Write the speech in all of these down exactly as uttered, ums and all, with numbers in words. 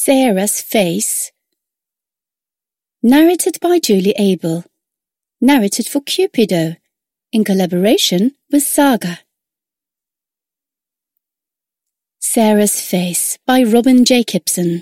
Sarah's Face. Narrated by Julie Abel. Narrated for Cupido, in collaboration with Saga. Sarah's Face by Robin Jacobson.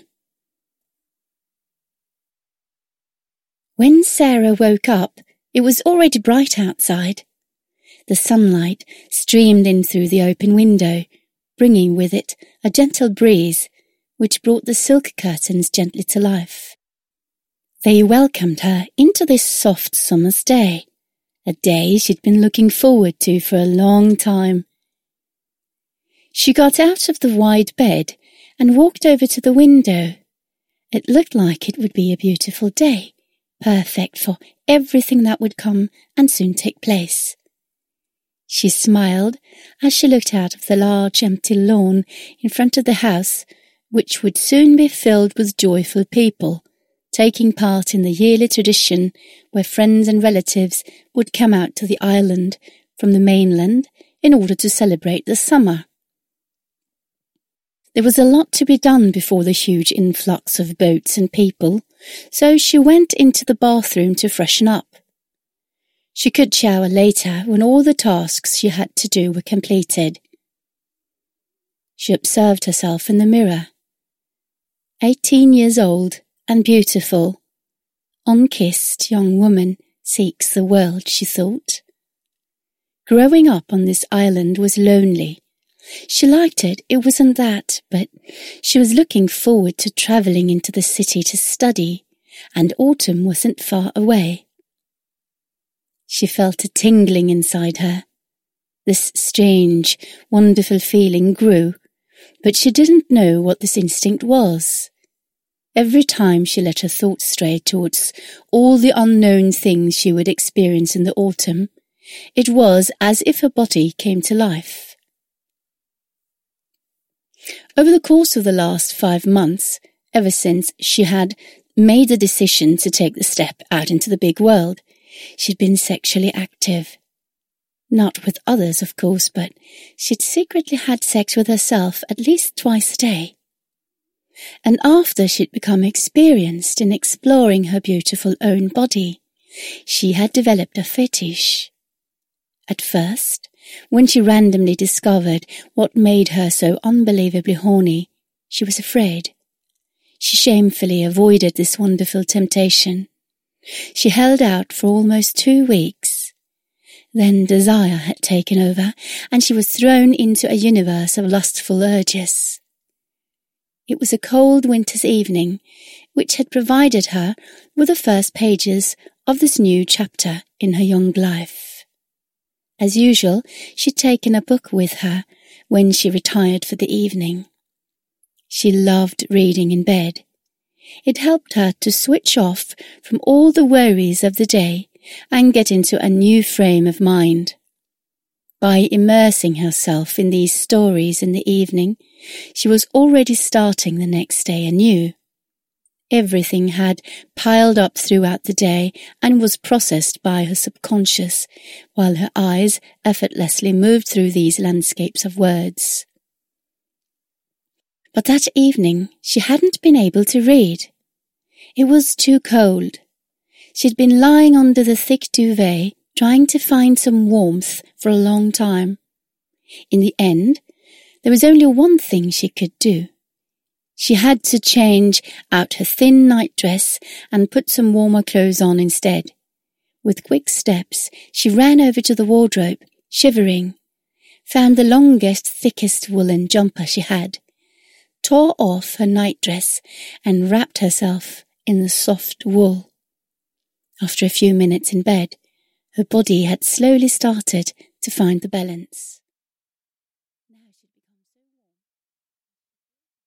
When Sarah woke up, it was already bright outside. The sunlight streamed in through the open window, bringing with it a gentle breeze, which brought the silk curtains gently to life. They welcomed her into this soft summer's day, a day she'd been looking forward to for a long time. She got out of the wide bed and walked over to the window. It looked like it would be a beautiful day, perfect for everything that would come and soon take place. She smiled as she looked out of the large empty lawn in front of the house, which would soon be filled with joyful people, taking part in the yearly tradition where friends and relatives would come out to the island from the mainland in order to celebrate the summer. There was a lot to be done before the huge influx of boats and people, so she went into the bathroom to freshen up. She could shower later when all the tasks she had to do were completed. She observed herself in the mirror. Eighteen years old and beautiful, unkissed young woman seeks the world, she thought. Growing up on this island was lonely. She liked it, it wasn't that, but she was looking forward to travelling into the city to study, and autumn wasn't far away. She felt a tingling inside her. This strange, wonderful feeling grew, but she didn't know what this instinct was. Every time she let her thoughts stray towards all the unknown things she would experience in the autumn, it was as if her body came to life. Over the course of the last five months, ever since she had made the decision to take the step out into the big world, she'd been sexually active. Not with others, of course, but she'd secretly had sex with herself at least twice a day. And after she'd become experienced in exploring her beautiful own body, she had developed a fetish. At first, when she randomly discovered what made her so unbelievably horny, she was afraid. She shamefully avoided this wonderful temptation. She held out for almost two weeks. Then desire had taken over, and she was thrown into a universe of lustful urges. It was a cold winter's evening, which had provided her with the first pages of this new chapter in her young life. As usual, she'd taken a book with her when she retired for the evening. She loved reading in bed. It helped her to switch off from all the worries of the day and get into a new frame of mind. By immersing herself in these stories in the evening, she was already starting the next day anew. Everything had piled up throughout the day and was processed by her subconscious, while her eyes effortlessly moved through these landscapes of words. But that evening she hadn't been able to read. It was too cold. She'd been lying under the thick duvet, trying to find some warmth for a long time. In the end, there was only one thing she could do. She had to change out her thin nightdress and put some warmer clothes on instead. With quick steps, she ran over to the wardrobe, shivering, found the longest, thickest woolen jumper she had, tore off her nightdress and wrapped herself in the soft wool. After a few minutes in bed, her body had slowly started to find the balance.